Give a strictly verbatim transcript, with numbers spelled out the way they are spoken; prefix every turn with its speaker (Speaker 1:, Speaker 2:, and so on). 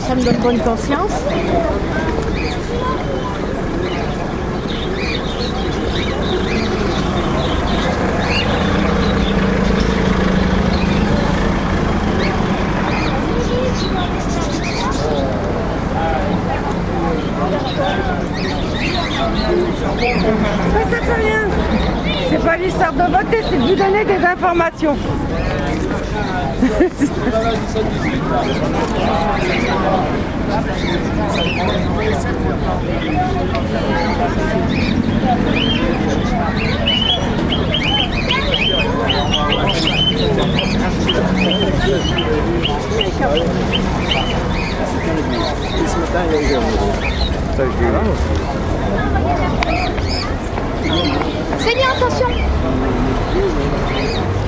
Speaker 1: ça me donne bonne conscience.
Speaker 2: Mais ça fait rien. C'est pas l'histoire de voter, c'est de vous donner des informations.
Speaker 1: Seigneur, attention!